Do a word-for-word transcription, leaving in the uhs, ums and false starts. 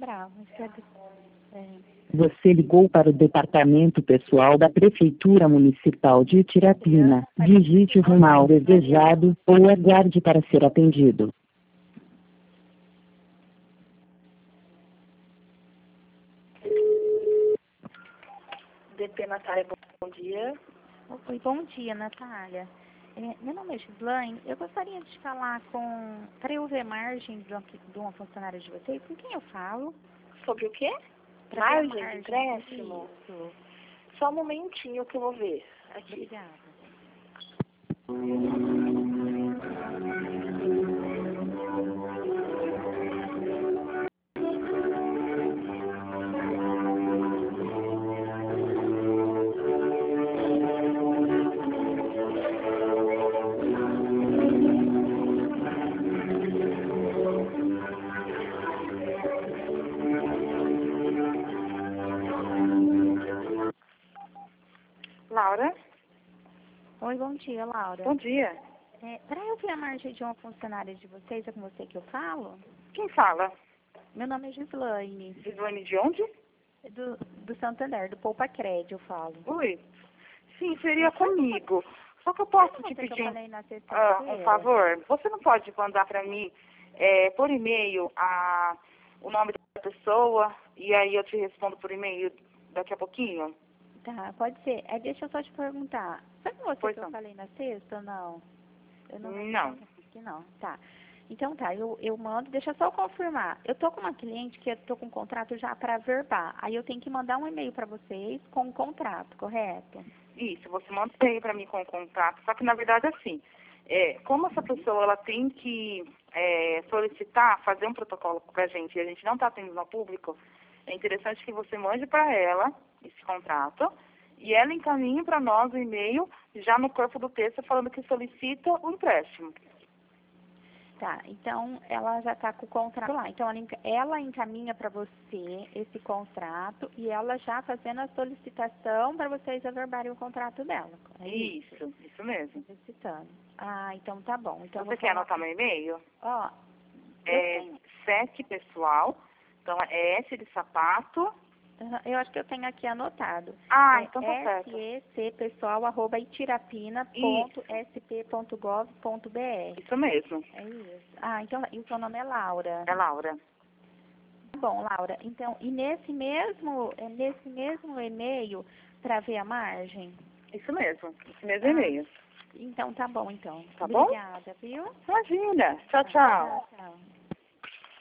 lembrar, mas cadê? É. Você ligou para o departamento pessoal da Prefeitura Municipal de Tirapina. Digite o ramal desejado ou aguarde para ser atendido. D P Natália, bom dia. Oi, bom dia, Natália. É, meu nome é Gislaine. Eu gostaria de falar com... Para eu ver margem de uma, de uma funcionária de vocês, com quem eu falo? Sobre o quê? Pra Margem, ver a de empréstimo? Isso. Só um momentinho que eu vou ver. Aqui. Obrigada. Laura? Oi, bom dia, Laura. Bom dia. É, para eu ver a margem de uma funcionária de vocês, é com você que eu falo? Quem fala? Meu nome é Gislaine. Gislaine de onde? Do, do Santander, do Poupa Crédito, eu falo. Oi. Sim, seria comigo. Só que eu posso te pedir Que eu falei na ah, sexta-feira? um favor. Você não pode mandar para mim é, por e-mail a, o nome da pessoa e aí eu te respondo por e-mail daqui a pouquinho? Tá, pode ser. É, deixa eu só te perguntar. Foi com você Pois que eu não. falei na sexta ou não? Eu não. Não. Que não, tá. Então tá, eu, eu mando, deixa eu só confirmar. Eu tô com uma cliente que eu tô com um contrato já para verbar. Aí eu tenho que mandar um e-mail para vocês com o contrato, correto? Isso, você manda um e-mail para mim com o contrato, só que na verdade assim, é, como essa pessoa ela tem que é, solicitar, fazer um protocolo para a gente e a gente não está atendendo ao público, é interessante que você mande para ela esse contrato e ela encaminhe para nós o e-mail já no corpo do texto falando que solicita o empréstimo. Tá, então ela já está com o contrato lá. Então ela, enca- ela encaminha para você esse contrato e ela já fazendo a solicitação para vocês averbarem o contrato dela. É isso? Isso, isso mesmo. Solicitando. Ah, então tá bom. Então eu Você vou quer falar. anotar meu e-mail? Ó, eu É tenho. sete pessoal, então é S de sapato. Aham, eu acho que eu tenho aqui anotado. Ah, É então tá certo. secpessoal arroba itirapina ponto s p ponto gov ponto b r. Isso mesmo, É isso. Ah, então e o seu nome é Laura. é Laura. Tá bom, Laura. Então, e nesse mesmo, é nesse mesmo e-mail para ver a margem? Isso mesmo, esse mesmo Ah, e-mail. Então tá bom, então. Tá bom? Obrigada, viu? Imagina. Tchau, Tá, tchau. tchau.